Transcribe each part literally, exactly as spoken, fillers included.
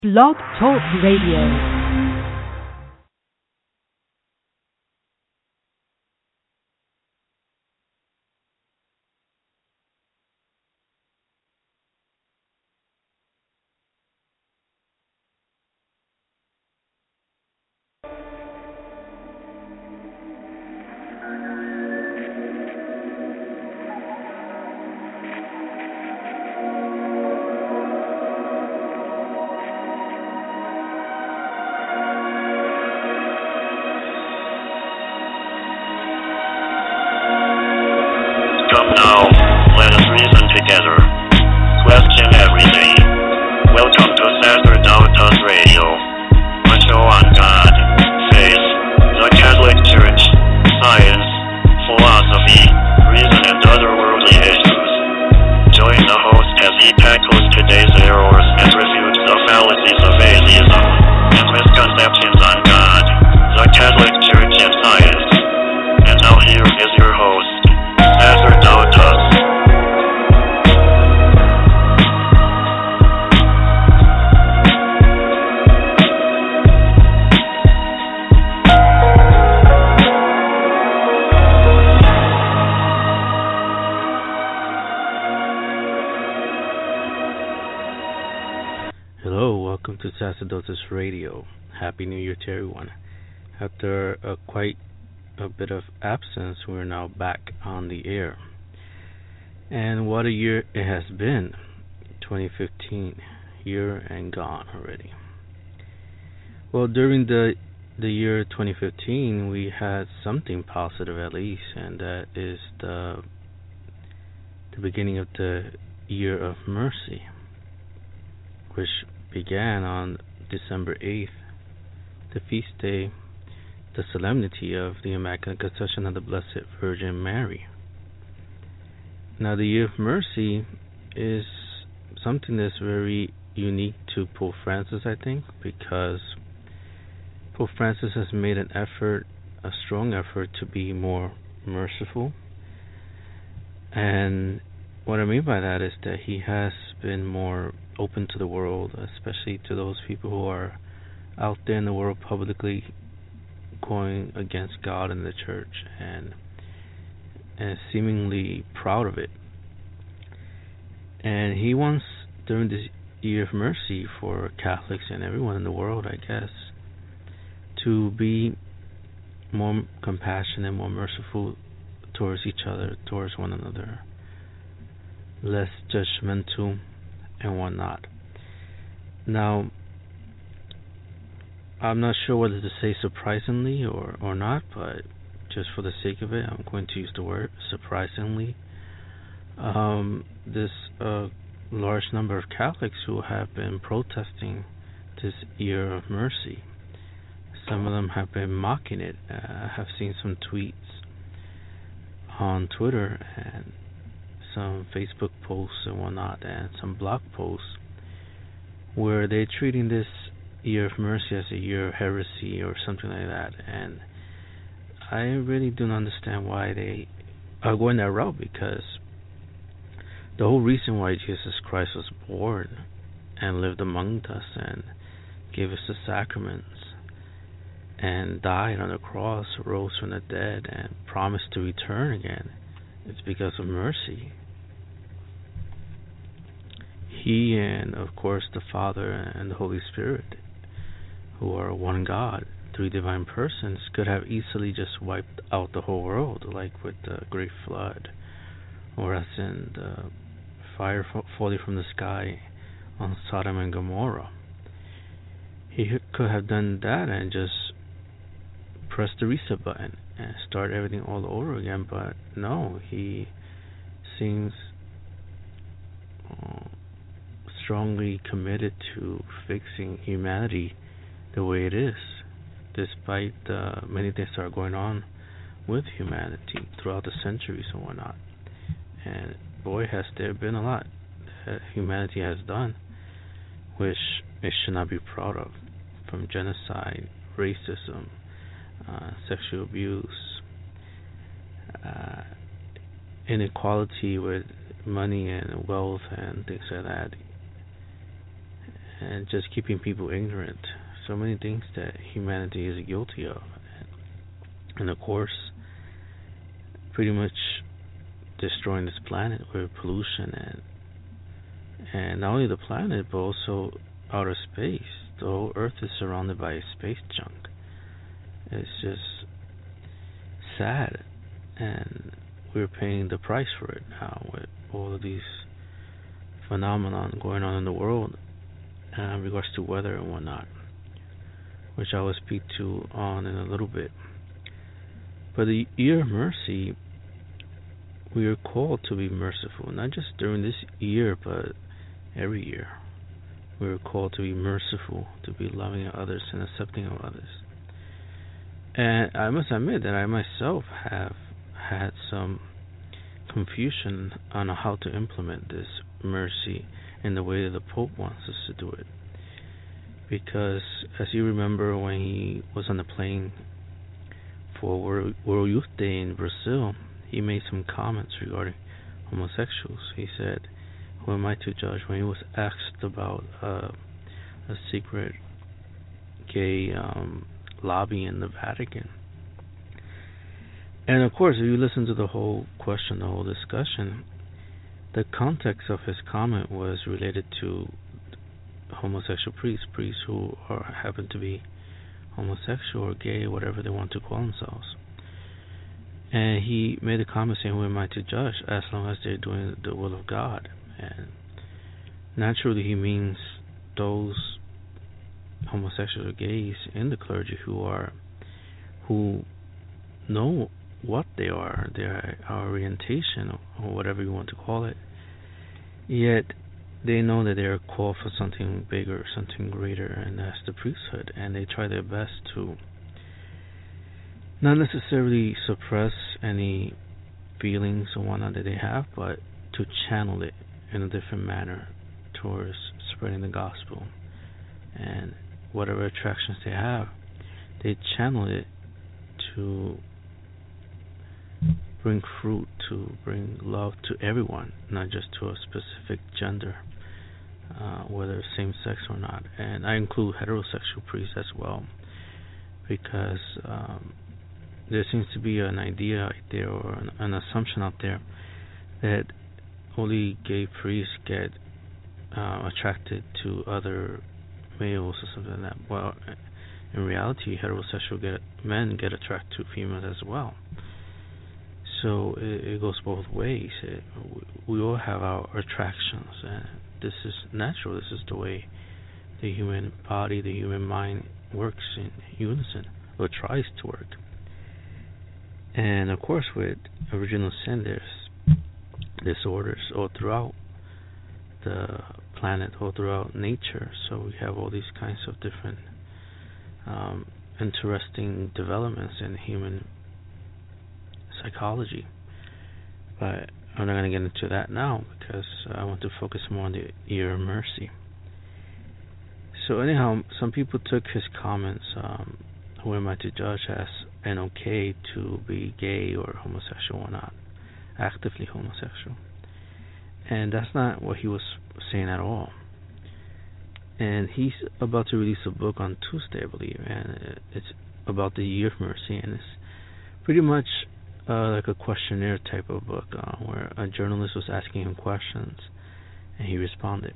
Blog Talk Radio. Sacerdotes Radio. Happy New Year to everyone. After a quite a bit of absence, we're now back on the air. And what a year it has been. twenty fifteen, year and gone already. Well, during the the year twenty fifteen, we had something positive at least, and that is the the beginning of the Year of Mercy, which began on December eighth, the feast day, the solemnity of the Immaculate Conception of the Blessed Virgin Mary. Now, the Year of Mercy is something that's very unique to Pope Francis, I think, because Pope Francis has made an effort, a strong effort, to be more merciful. And what I mean by that is that he has been more open to the world, especially to those people who are out there in the world publicly going against God and the church, and and seemingly proud of it. And he wants, during this Year of Mercy for Catholics and everyone in the world, I guess, to be more compassionate, more merciful towards each other, towards one another, less judgmental and whatnot. Now, I'm not sure whether to say surprisingly or, or not, but just for the sake of it, I'm going to use the word surprisingly. Um, this uh, large number of Catholics who have been protesting this Year of Mercy. Some of them have been mocking it. Uh, I have seen some tweets on Twitter and some Facebook posts and whatnot, and some blog posts where they're treating this Year of Mercy as a year of heresy or something like that. And I really don't understand why they are going that route, because the whole reason why Jesus Christ was born and lived among us and gave us the sacraments and died on the cross, rose from the dead, and promised to return again, is because of mercy. He and, of course, the Father and the Holy Spirit, who are one God, three divine persons, could have easily just wiped out the whole world, like with the Great Flood, or as in the fire falling from the sky on Sodom and Gomorrah. He could have done that and just press the reset button and start everything all over again, but no, he seems uh, strongly committed to fixing humanity the way it is, despite uh, many things that are going on with humanity throughout the centuries and whatnot. And boy, has there been a lot that humanity has done, which it should not be proud of, from genocide, racism, uh, sexual abuse, uh, inequality with money and wealth and things like that. and just keeping people ignorant. So many things that humanity is guilty of, and of course, pretty much destroying this planet with pollution, and and not only the planet but also outer space. The whole Earth is surrounded by space junk. It's just sad, and we're paying the price for it now with all of these phenomenon going on in the world uh, in regards to weather and whatnot, which I will speak to on in a little bit. But the year of mercy, we are called to be merciful, not just during this year, but every year. We are called to be merciful, to be loving of others and accepting of others. And I must admit that I myself have had some confusion on how to implement this mercy in the way that the Pope wants us to do it. Because, as you remember, when he was on the plane for World Youth Day in Brazil, he made some comments regarding homosexuals. He said, "Who am I to judge?" When he was asked about uh, a secret gay um, lobby in the Vatican. And of course, if you listen to the whole question, the whole discussion, the context of his comment was related to homosexual priests, priests who are, happen to be homosexual or gay, whatever they want to call themselves. And he made a comment saying, "Who am I to judge?" As long as they're doing the will of God. And naturally, he means those homosexuals or gays in the clergy who are, who know what they are, their orientation, or whatever you want to call it, yet they know that they are called for something bigger, something greater, and that's the priesthood, and they try their best to not necessarily suppress any feelings or whatnot that they have, but to channel it in a different manner towards spreading the gospel. And whatever attractions they have, they channel it to bring fruit, to bring love to everyone, not just to a specific gender, uh, whether same sex or not. And I include heterosexual priests as well, because um, there seems to be an idea out there, or an, an assumption out there, that only gay priests get uh, attracted to other males or something like that. Well, in reality, heterosexual get, men get attracted to females as well. So it, it goes both ways. It, we all have our attractions, and this is natural. This is the way the human body, the human mind works in unison, or tries to work. And of course, with original sin, there's disorders all throughout the planet, all throughout nature. So we have all these kinds of different um, interesting developments in human psychology. But I'm not going to get into that now, because I want to focus more on the year of mercy. So anyhow, some people took his comments, um, who am I to judge, as an okay to be gay or homosexual or not, actively homosexual. And that's not what he was saying at all. And he's about to release a book on Tuesday, I believe, and it's about the year of mercy, and it's pretty much uh, like a questionnaire type of book, uh, where a journalist was asking him questions, and he responded.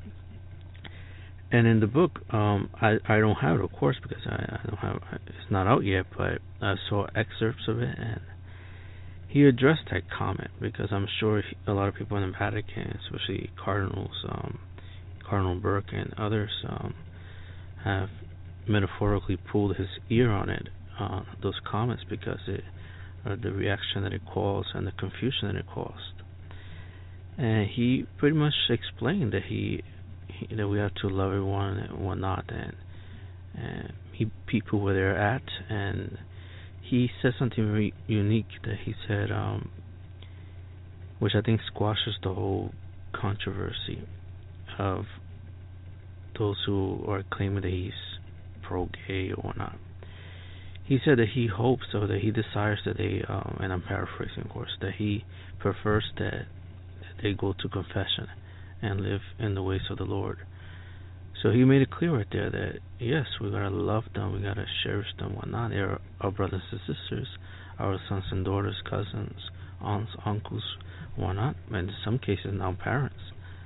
And in the book, um, I I don't have it, of course, because I, I don't have it's not out yet, but I saw excerpts of it, and he addressed that comment, because I'm sure he, a lot of people in the Vatican, especially cardinals, um, Cardinal Burke and others, um, have metaphorically pulled his ear on it, uh, those comments, because it, uh, the reaction that it caused and the confusion that it caused. And he pretty much explained that he, he that we have to love everyone and whatnot, and, and he people where they're at. And he said something very unique, that he said, um, which I think squashes the whole controversy of those who are claiming that he's pro-gay or whatnot. He said that he hopes, or that he desires that they, um, and I'm paraphrasing, of course, that he prefers that, that they go to confession and live in the ways of the Lord. So he made it clear right there that yes, we gotta love them, we gotta cherish them, whatnot. They're our brothers and sisters, our sons and daughters, cousins, aunts, uncles, whatnot, and in some cases now parents.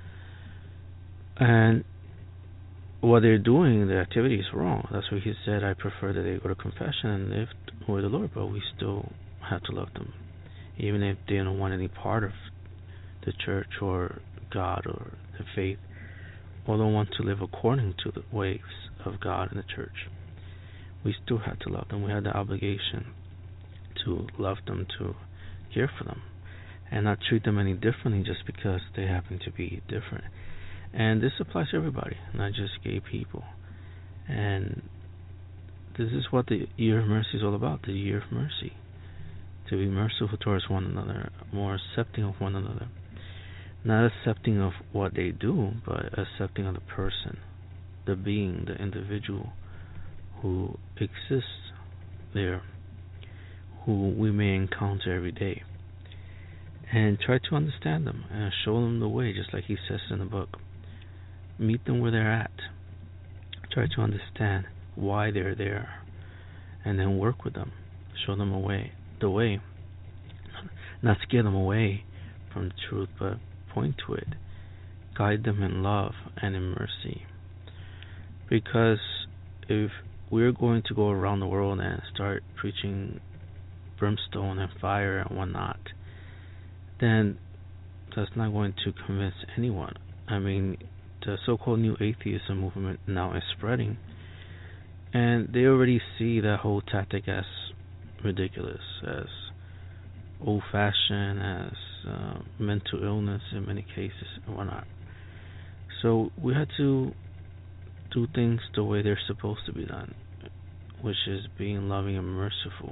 And what they're doing, the activity is wrong. That's why he said, I prefer that they go to confession and live with the Lord, but we still have to love them, even if they don't want any part of the church or God or the faith, or don't want to live according to the ways of God and the church. We still have to love them. We have the obligation to love them, to care for them, and not treat them any differently just because they happen to be different. And this applies to everybody, not just gay people. And this is what the Year of Mercy is all about, the Year of Mercy. To be merciful towards one another, more accepting of one another. Not accepting of what they do, but accepting of the person, the being, the individual who exists there, who we may encounter every day. And try to understand them and show them the way, just like he says in the book. Meet them where they're at. Try to understand why they're there, and then work with them. Show them a way, the way. Not scare them away from the truth, but point to it. Guide them in love and in mercy. Because if we're going to go around the world and start preaching brimstone and fire and whatnot, then that's not going to convince anyone. I mean, the so-called new atheism movement now is spreading, and they already see that whole tactic as ridiculous, as old-fashioned, as uh, mental illness in many cases and whatnot. So we had to do things the way they're supposed to be done, which is being loving and merciful.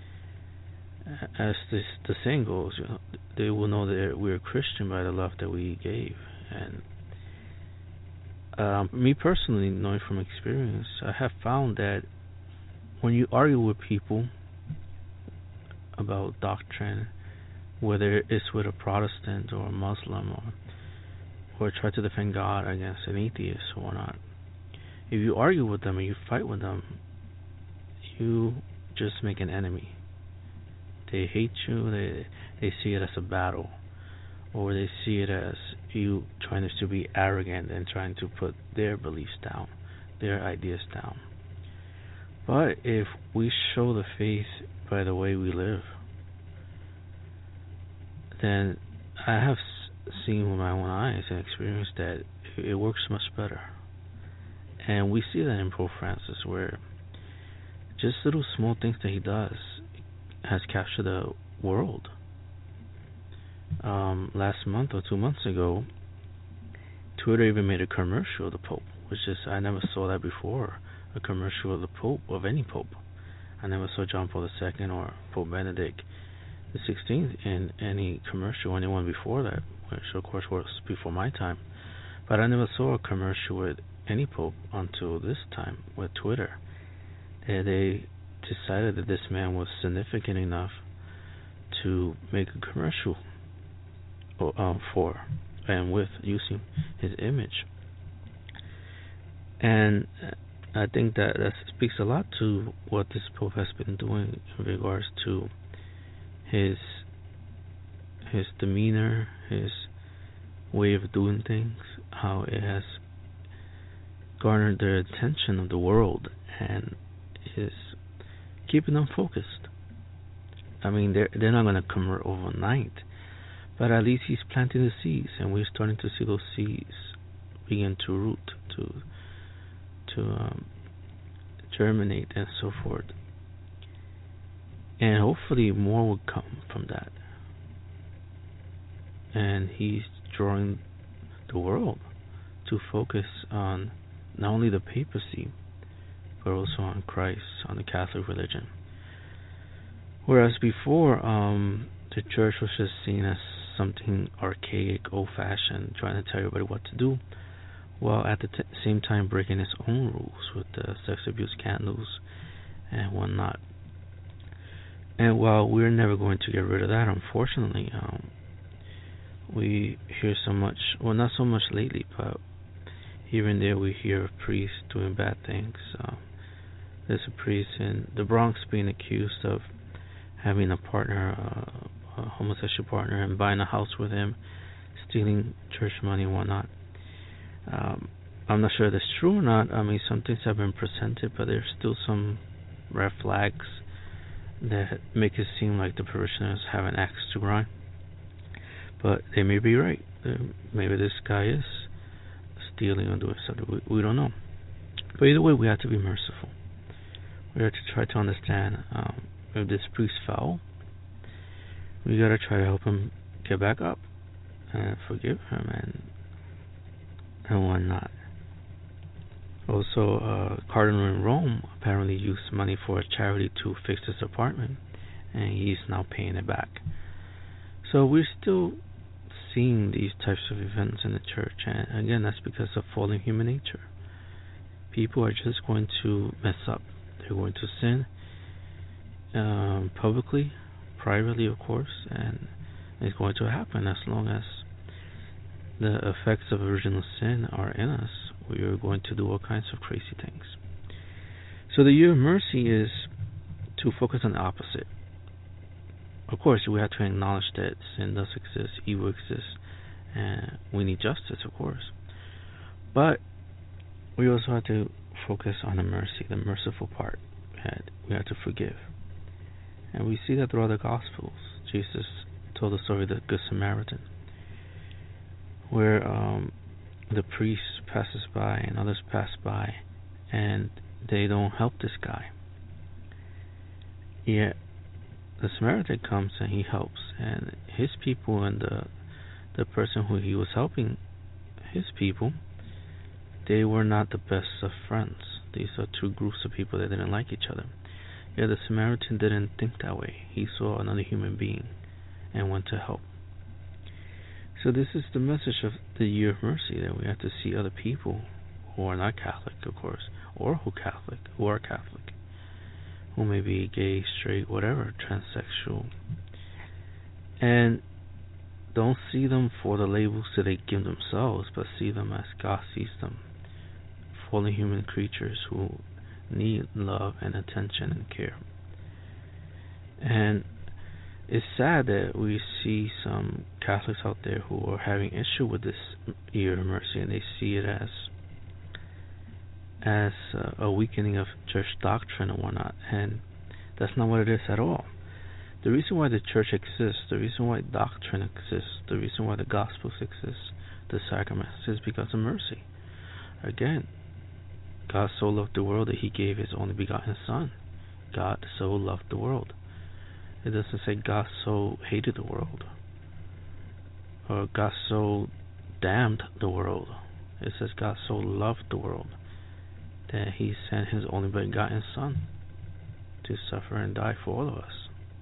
As this, the saying goes, you know, they will know that we're Christian by the love that we gave. And um, me personally, knowing from experience, I have found that when you argue with people about doctrine, whether it's with a Protestant or a Muslim, or or try to defend God against an atheist or whatnot, if you argue with them and you fight with them, you just make an enemy. They hate you. They they see it as a battle, or they see it as you trying to be arrogant and trying to put their beliefs down, their ideas down. But if we show the faith by the way we live, then I have seen with my own eyes and experienced that it works much better. And we see that in Pope Francis, where just little small things that he does has captured the world. Um, last month or two months ago, Twitter even made a commercial of the Pope, which is, I never saw that before, a commercial of the Pope, of any Pope. I never saw John Paul the Second or Pope Benedict the sixteenth in any commercial, anyone before that, which of course was before my time. But I never saw a commercial with any Pope until this time with Twitter. And they decided that this man was significant enough to make a commercial uh, for and with using his image. And I think that that speaks a lot to what this Pope has been doing in regards to his his demeanor, his way of doing things, how it has garnered the attention of the world and is keeping them focused. I mean, they're they're not going to convert overnight, but at least he's planting the seeds, and we're starting to see those seeds begin to root, to to um, germinate, and so forth. And hopefully more will come from that. And he's drawing the world to focus on not only the papacy, but also on Christ, on the Catholic religion. Whereas before, um, the church was just seen as something archaic, old-fashioned, trying to tell everybody what to do, while at the t- same time breaking its own rules with the sex abuse scandals and whatnot. And while we're never going to get rid of that, unfortunately, um, we hear so much, well, not so much lately, but Here and there we hear of priests doing bad things. Uh, there's a priest in the Bronx being accused of having a partner, uh, a homosexual partner, and buying a house with him, stealing church money and whatnot. Um, I'm not sure if that's true or not. I mean, some things have been presented, but there's still some red flags that make it seem like the parishioners have an axe to grind. But they may be right. Maybe this guy is stealing or doing something. We, we don't know. But either way, we have to be merciful. We have to try to understand um, if this priest fell, we got to try to help him get back up and forgive him and and whatnot. Also, uh, Cardinal in Rome apparently used money for a charity to fix his apartment, and he's now paying it back. So we're still seeing these types of events in the church, and again, that's because of fallen human nature. People are just going to mess up. They're going to sin um, publicly, privately, of course, and it's going to happen as long as the effects of original sin are in us. We are going to do all kinds of crazy things. So the year of mercy is to focus on the opposite. Of course, we have to acknowledge that sin does exist, evil exists, and we need justice, of course. But we also have to focus on the mercy, the merciful part. And we have to forgive. And we see that throughout the Gospels. Jesus told the story of the Good Samaritan, where um, the priest passes by and others pass by, and they don't help this guy. Yet the Samaritan comes and he helps, and his people and the the person who he was helping, his people, they were not the best of friends. These are two groups of people that didn't like each other. Yet the Samaritan didn't think that way. He saw another human being and went to help. So this is the message of the Year of Mercy, that we have to see other people who are not Catholic, of course, or who Catholic, who are Catholic, who may be gay, straight, whatever, transsexual, and don't see them for the labels that they give themselves, but see them as God sees them, fallen human creatures who need love and attention and care. And it's sad that we see some Catholics out there who are having issue with this Year of Mercy, and they see it as as uh, a weakening of church doctrine and whatnot, and that's not what it is at all. The reason why the church exists, the reason why doctrine exists, the reason why the Gospels exist, the sacraments, is because of mercy. Again, God so loved the world that He gave His only begotten Son. God so loved the world. It doesn't say God so hated the world, or God so damned the world. It says God so loved the world that He sent His only begotten Son to suffer and die for all of us.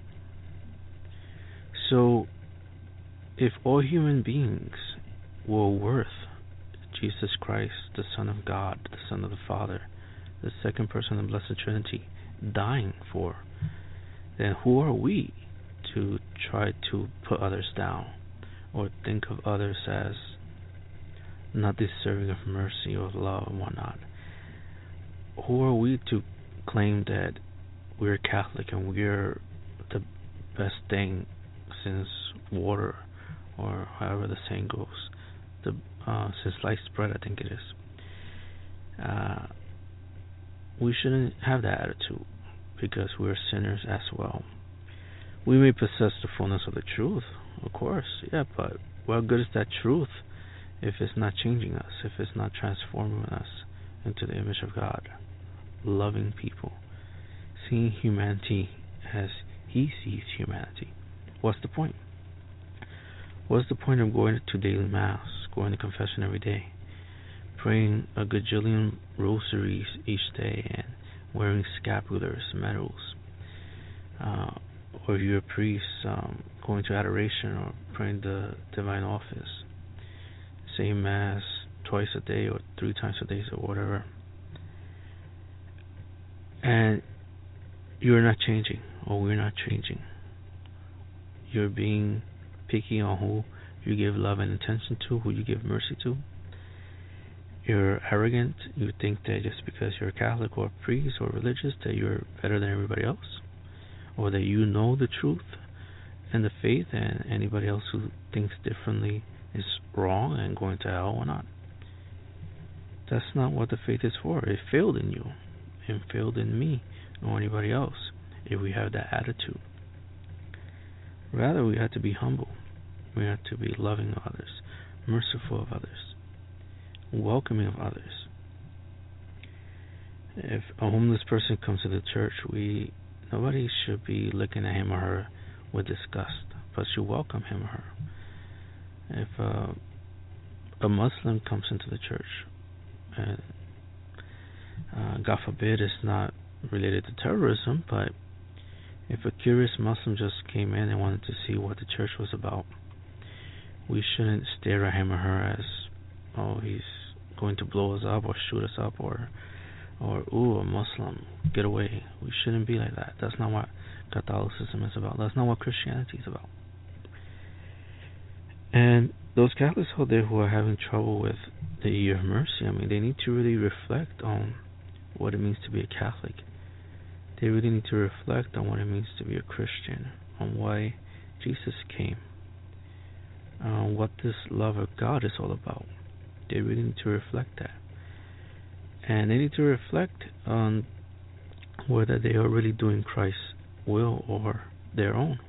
So, if all human beings were worth Jesus Christ, the Son of God, the Son of the Father, the second person of the Blessed Trinity, dying for, then who are we to try to put others down or think of others as not deserving of mercy or love and whatnot? Who are we to claim that we're Catholic and we're the best thing since water, or however the saying goes, the uh, since sliced bread, I think it is. Uh, we shouldn't have that attitude, because we're sinners as well. We may possess the fullness of the truth, of course, yeah, but what good is that truth if it's not changing us, if it's not transforming us into the image of God, loving people, seeing humanity as He sees humanity? What's the point? What's the point of going to daily mass, going to confession every day, praying a gajillion rosaries each day, and wearing scapulars, medals, uh, or if you're a priest, um, going to adoration or praying the divine office, saying mass twice a day or three times a day or whatever, and you're not changing, or we're not changing. You're being picky on who you give love and attention to, who you give mercy to. You're arrogant. You think that just because you're Catholic or priest or religious that you're better than everybody else, or that you know the truth and the faith, and anybody else who thinks differently is wrong and going to hell or not. That's not what the faith is for. It failed in you, and failed in me or anybody else if we have that attitude. Rather, we have to be humble. We have to be loving of others, merciful of others, welcoming of others. If a homeless person comes to the church, we nobody should be looking at him or her with disgust, but should welcome him or her. If uh, a Muslim comes into the church, and uh, God forbid it's not related to terrorism, but if a curious Muslim just came in and wanted to see what the church was about, we shouldn't stare at him or her as, oh, he's going to blow us up or shoot us up, or, or ooh, a Muslim, get away. We shouldn't be like that. That's not what Catholicism is about. That's not what Christianity is about. And those Catholics out there who are having trouble with the Year of Mercy, I mean, they need to really reflect on what it means to be a Catholic. They really need to reflect on what it means to be a Christian, on why Jesus came, on what this love of God is all about. They really need to reflect that. And they need to reflect on whether they are really doing Christ's will or their own.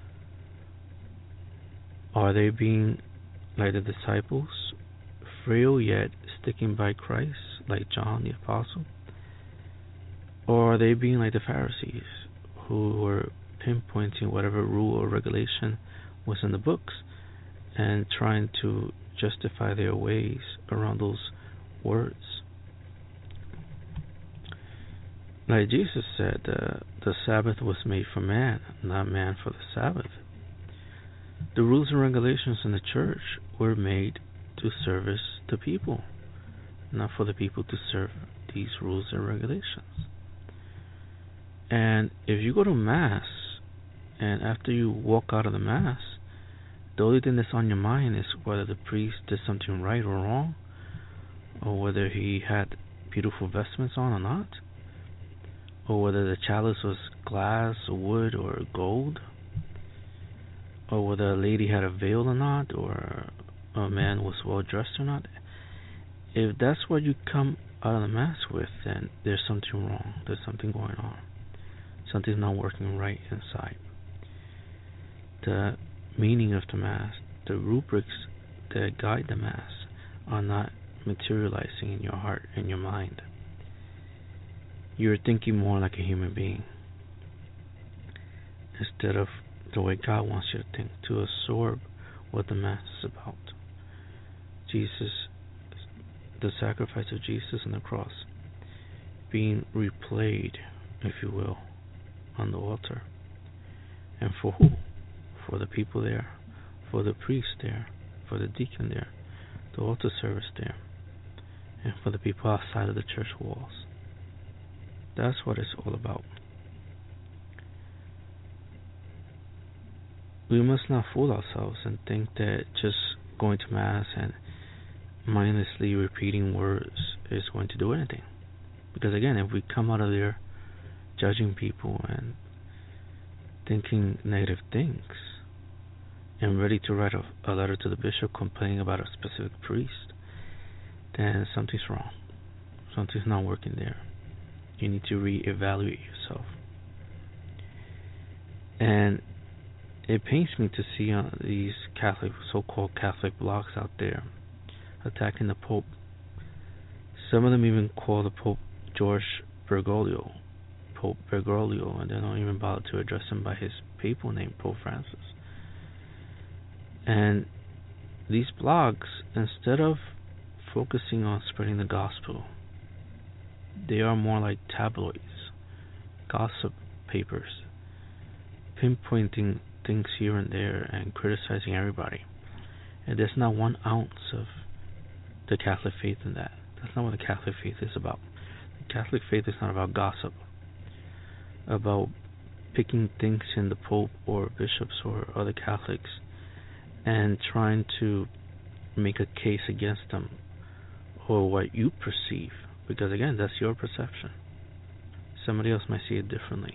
Are they being like the disciples, frail yet sticking by Christ, like John the Apostle? Or are they being like the Pharisees, who were pinpointing whatever rule or regulation was in the books and trying to justify their ways around those words? Like Jesus said, uh, the Sabbath was made for man, not man for the Sabbath. The rules and regulations in the church were made to service the people, not for the people to serve these rules and regulations. And if you go to Mass, and after you walk out of the Mass, the only thing that's on your mind is whether the priest did something right or wrong, or whether he had beautiful vestments on or not, or whether the chalice was glass or wood or gold, or whether a lady had a veil or not, or a man was well dressed or not. If that's what you come out of the Mass with, then there's something wrong. There's something going on. Something's not working right inside. The meaning of the Mass, the rubrics that guide the Mass, are not materializing in your heart and your mind. You're thinking more like a human being instead of the way God wants you to think, to absorb what the Mass is about. Jesus, the sacrifice of Jesus on the cross, being replayed, if you will, on the altar. And for who? For the people there, for the priest there, for the deacon there, the altar service there, and for the people outside of the church walls. That's what it's all about. We must not fool ourselves and think that just going to Mass and mindlessly repeating words is going to do anything. Because again, if we come out of there judging people and thinking negative things and ready to write a, a letter to the bishop complaining about a specific priest, then something's wrong. Something's not working there. You need to reevaluate yourself. And it pains me to see uh, these Catholic, so-called Catholic blogs out there attacking the Pope. Some of them even call the Pope George Bergoglio, Pope Bergoglio, and they don't even bother to address him by his papal name, Pope Francis. And these blogs, instead of focusing on spreading the gospel, they are more like tabloids, gossip papers, pinpointing things here and there and criticizing everybody. And there's not one ounce of the Catholic faith in that. That's not what the Catholic faith is about. The Catholic faith is not about gossip, about picking things in the Pope or bishops or other Catholics and trying to make a case against them or what you perceive, because again, that's your perception. Somebody else might see it differently.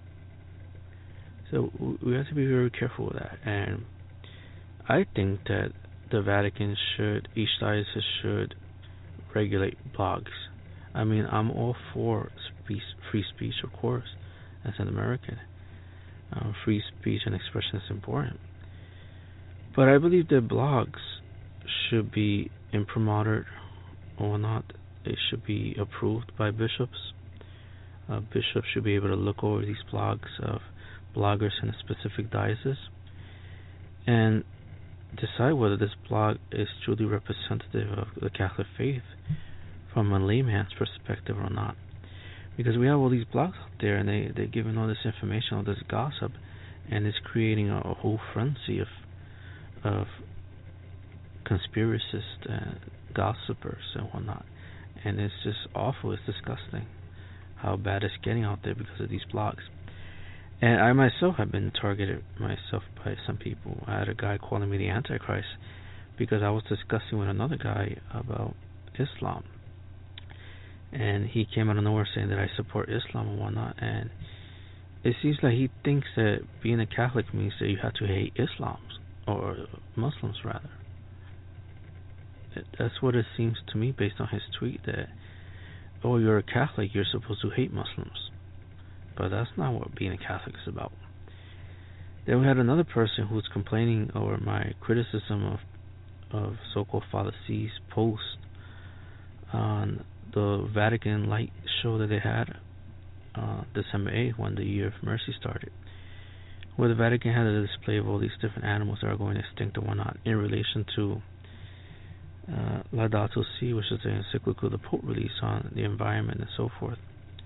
So we have to be very careful with that. And I think that the Vatican should, each diocese should regulate blogs. I mean, I'm all for free, free speech, of course, as an American. Uh, free speech and expression is important. But I believe that blogs should be imprimatur or not. They should be approved by bishops. Uh, bishops should be able to look over these blogs of bloggers in a specific diocese and decide whether this blog is truly representative of the Catholic faith from a layman's perspective or not. Because we have all these blogs out there, and they, they're giving all this information, all this gossip, and it's creating a, a whole frenzy of of conspiracists and gossipers and whatnot. And it's just awful, it's disgusting how bad it's getting out there because of these blogs. And I myself have been targeted myself by some people. I had a guy calling me the Antichrist because I was discussing with another guy about Islam. And he came out of nowhere saying that I support Islam and whatnot. And it seems like he thinks that being a Catholic means that you have to hate Islam, or Muslims rather. That's what it seems to me based on his tweet, that, oh, you're a Catholic, you're supposed to hate Muslims. But that's not what being a Catholic is about. Then we had another person who was complaining over my criticism of of so-called Father C's post on the Vatican light show that they had uh, December eighth when the Year of Mercy started, where the Vatican had a display of all these different animals that are going extinct and whatnot in relation to uh, Laudato Si, which is the encyclical the Pope released on the environment and so forth.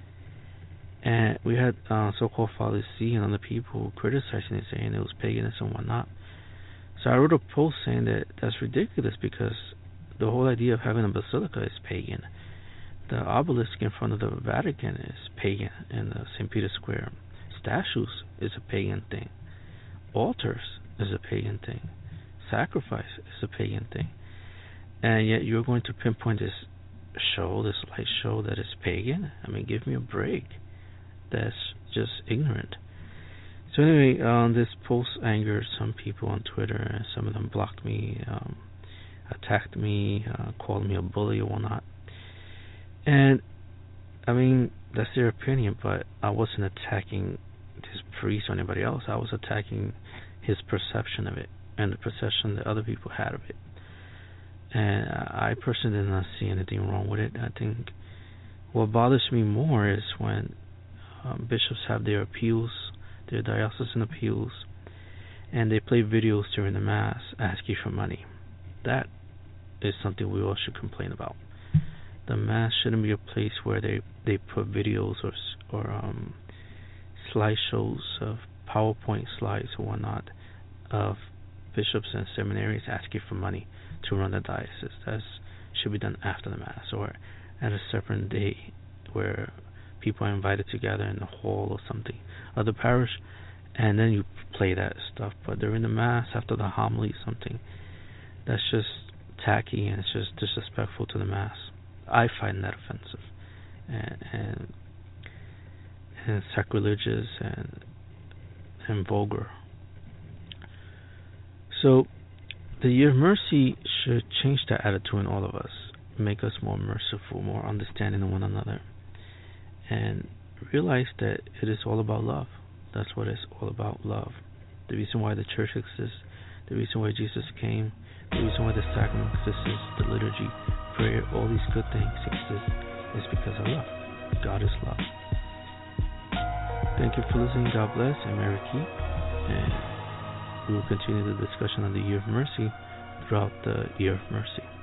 And we had uh, so-called Father C and other people criticizing it, saying it was paganism and whatnot. So I wrote a post saying that that's ridiculous, because the whole idea of having a basilica is pagan. The obelisk in front of the Vatican is pagan, and the Saint Peter's Square statues is a pagan thing. Altars is a pagan thing. Sacrifice is a pagan thing. And yet you're going to pinpoint this show, this light show, that is pagan? I mean, give me a break. That's just ignorant. So anyway, um, this post angered some people on Twitter, and some of them blocked me, um, attacked me, uh, called me a bully or whatnot. And I mean, that's their opinion, but I wasn't attacking this priest or anybody else. I was attacking his perception of it and the perception that other people had of it. And I personally did not see anything wrong with it. I think what bothers me more is when um, bishops have their appeals, their diocesan appeals, and they play videos during the Mass asking for money. That is something we all should complain about. The Mass shouldn't be a place where they, they put videos or or um, slideshows of PowerPoint slides or whatnot of bishops and seminaries asking for money to run the diocese. That should be done after the Mass, or at a separate day where people are invited together in the hall or something of the parish, and then you play that stuff. But during the Mass, after the homily, something that's just tacky and it's just disrespectful to the Mass. I find that offensive and and, and sacrilegious and and vulgar. So the Year of Mercy should change that attitude in all of us, make us more merciful, more understanding of one another, and realize that it is all about love. That's what it's all about, love. The reason why the church exists, the reason why Jesus came, the reason why the sacrament exists, the liturgy, prayer, all these good things exist, is because of love. God is love. Thank you for listening. God bless, and Mary keep. And we will continue the discussion on the Year of Mercy throughout the Year of Mercy.